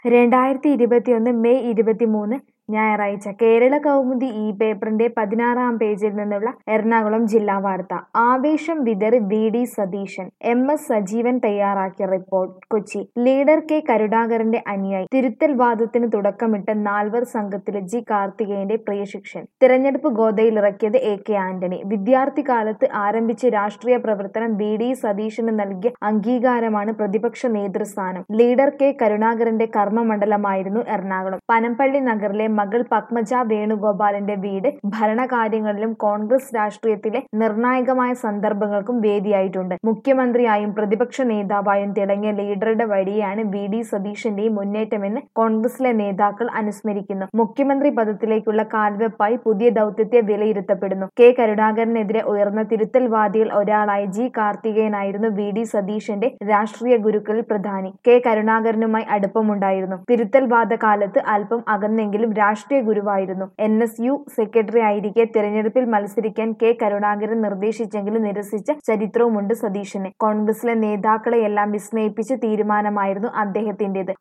2021 May 23 ഞായറാഴ്ച കേരള കൗമുദി ഈ പേപ്പറിന്റെ 16-ാം പേജിൽ നിന്നുള്ള എറണാകുളം ജില്ലാ വാർത്ത. ആവേശം വിതറി വി.ഡി. സതീശൻ. എം.എസ്. സജീവൻ തയ്യാറാക്കിയ റിപ്പോർട്ട്. കൊച്ചി. Leader K. കരുണാകരന്റെ അനുയായി. തിരുത്തൽ വാദത്തിന് തുടക്കമിട്ട നാൽവർ സംഘത്തിലെ ജി. കാർത്തികേയന്റെ പ്രിയശിഷ്യൻ. തിരഞ്ഞെടുപ്പ് ഗോദയിലിറക്കിയത് എ.കെ. ആന്റണി. വിദ്യാർത്ഥി കാലത്ത് ആരംഭിച്ച രാഷ്ട്രീയ പ്രവർത്തനം വി.ഡി. സതീശന് നൽകിയ അംഗീകാരമാണ് പ്രതിപക്ഷ നേതൃസ്ഥാനം. Leader K. കരുണാകരന്റെ കർമ്മമണ്ഡലമായിരുന്നു എറണാകുളം. പനമ്പള്ളി നഗറിലെ മകൾ പത്മജ വേണുഗോപാലിന്റെ വീട് ഭരണകാര്യങ്ങളിലും കോൺഗ്രസ് രാഷ്ട്രീയത്തിലെ നിർണായകമായ സന്ദർഭങ്ങൾക്കും വേദിയായിട്ടുണ്ട്. മുഖ്യമന്ത്രിയായും പ്രതിപക്ഷ നേതാവായും തിളങ്ങിയ ലീഡറുടെ വഴിയാണ് വി.ഡി. സതീശന്റെയും മുന്നേറ്റമെന്ന് കോൺഗ്രസിലെ നേതാക്കൾ അനുസ്മരിക്കുന്നു. മുഖ്യമന്ത്രി പദത്തിലേക്കുള്ള കാൽവെപ്പായി പുതിയ ദൗത്യത്തെ വിലയിരുത്തപ്പെടുന്നു. കെ. കരുണാകരനെതിരെ ഉയർന്ന തിരുത്തൽവാദികളിൽ ഒരാളായ ജി. കാർത്തികേയനായിരുന്നു വി.ഡി. സതീശന്റെ രാഷ്ട്രീയ ഗുരുക്കളിൽ പ്രധാനി. കെ. കരുണാകരനുമായി അടുപ്പമുണ്ടായിരുന്നു. തിരുത്തൽവാദ കാലത്ത് അല്പം അകന്നെങ്കിലും രാഷ്ട്രീയ ഗുരുവായിരുന്നു. NSU സെക്രട്ടറി ആയിരിക്കെ തിരഞ്ഞെടുപ്പിൽ മത്സരിക്കാൻ കെ. കരുണാകരൻ നിർദ്ദേശിച്ചെങ്കിലും നിരസിച്ച ചരിത്രവുമുണ്ട് സതീശന്. കോൺഗ്രസിലെ നേതാക്കളെയെല്ലാം വിസ്മയിപ്പിച്ച തീരുമാനമായിരുന്നു അദ്ദേഹത്തിന്റേത്.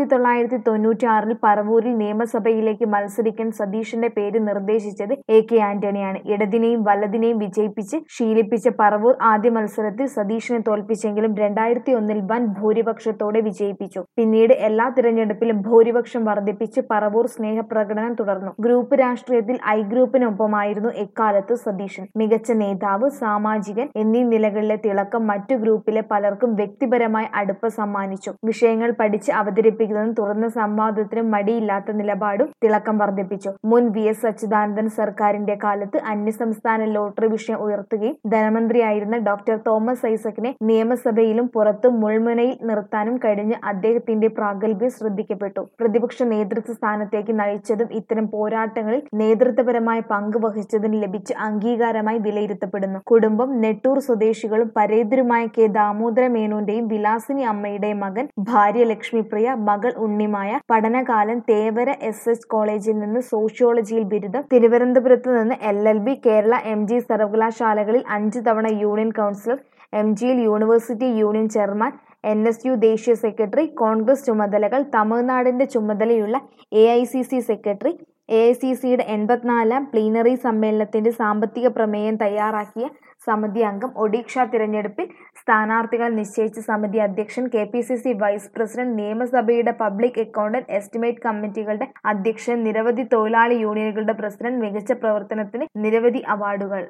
1996-ൽ പറവൂരിൽ നിയമസഭയിലേക്ക് മത്സരിക്കാൻ സതീശന്റെ പേര് നിർദ്ദേശിച്ചത് എ.കെ. ആന്റണിയാണ്. ഇടതിനെയും വലതിനെയും വിജയിപ്പിച്ച് ശീലിപ്പിച്ച പറവൂർ ആദ്യ മത്സരത്തിൽ സതീശനെ തോൽപ്പിച്ചെങ്കിലും 2001-ൽ വൻ ഭൂരിപക്ഷത്തോടെ വിജയിപ്പിച്ചു. പിന്നീട് എല്ലാ തിരഞ്ഞെടുപ്പിലും ഭൂരിപക്ഷം വർദ്ധിപ്പിച്ച് പറവൂർ സ്നേഹപ്രകടനം തുടർന്നു. ഗ്രൂപ്പ് രാഷ്ട്രീയത്തിൽ ഐ ഗ്രൂപ്പിനൊപ്പമായിരുന്നു എക്കാലത്ത് സതീശൻ. മികച്ച നേതാവ്, സാമാജികൻ എന്നീ നിലകളിലെ തിളക്കം മറ്റു ഗ്രൂപ്പിലെ പലർക്കും വ്യക്തിപരമായ അടുപ്പം സമ്മാനിച്ചു. വിഷയങ്ങൾ പഠിച്ച് അവതരിപ്പിക്കുന്നതും തുറന്ന സംവാദത്തിനും മടിയില്ലാത്ത നിലപാടും തിളക്കം വർദ്ധിപ്പിച്ചു. മുൻ വി.എസ്. അച്യുതാനന്ദൻ സർക്കാരിന്റെ കാലത്ത് അന്യസംസ്ഥാന ലോട്ടറി വിഷയം ഉയർത്തുകയും ധനമന്ത്രിയായിരുന്ന ഡോ. തോമസ് ഐസക്കിനെ നിയമസഭയിലും പുറത്തും മുൾമുനയിൽ നിർത്താനും കഴിഞ്ഞ അദ്ദേഹത്തിന്റെ പ്രാഗൽഭ്യം ശ്രദ്ധിക്കപ്പെട്ടു. പ്രതിപക്ഷ നേതൃത്വ സ്ഥാനത്തേക്ക് നയിച്ചതും ഇത്തരം പോരാട്ടങ്ങളിൽ നേതൃത്വപരമായ പങ്ക് വഹിച്ചതിന് ലഭിച്ച അംഗീകാരമായി വിലയിരുത്തപ്പെടുന്നു. കുടുംബം. നെട്ടൂർ സ്വദേശികളും പരേതരുമായ കെ. ദാമോദര മേനോന്റെയും വിലാസിനി അമ്മയുടെയും മകൻ. ഭാര്യ ലക്ഷ്മിപ്രിയ. മകൾ ഉണ്ണിമായ. പഠനകാലം തേവര എസ്.എച്ച്. കോളേജിൽ നിന്ന് സോഷ്യോളജിയിൽ ബിരുദം. തിരുവനന്തപുരത്ത് നിന്ന് LLB. കേരള MG സർവകലാശാലകളിൽ 5 തവണ യൂണിയൻ കൗൺസിലർ. MGയിൽ യൂണിവേഴ്സിറ്റി യൂണിയൻ ചെയർമാൻ. NSU ദേശീയ സെക്രട്ടറി. കോൺഗ്രസ് ചുമതലകൾ. തമിഴ്നാടിന്റെ ചുമതലയുള്ള AICC സെക്രട്ടറി. AICCയുടെ 84-ാം പ്ലീനറി സമ്മേളനത്തിന്റെ സാമ്പത്തിക പ്രമേയം തയ്യാറാക്കിയ സമിതി അംഗം. ഒഡീഷ തിരഞ്ഞെടുപ്പിൽ സ്ഥാനാർത്ഥികളെ നിശ്ചയിച്ച സമിതി അധ്യക്ഷൻ. KPCC vice president. നിയമസഭയുടെ പബ്ലിക് അക്കൗണ്ടന്റ് എസ്റ്റിമേറ്റ് കമ്മിറ്റികളുടെ അധ്യക്ഷൻ. നിരവധി തൊഴിലാളി യൂണിയനുകളുടെ പ്രസിഡന്റ്. മികച്ച പ്രവർത്തനത്തിന് നിരവധി അവാർഡുകൾ.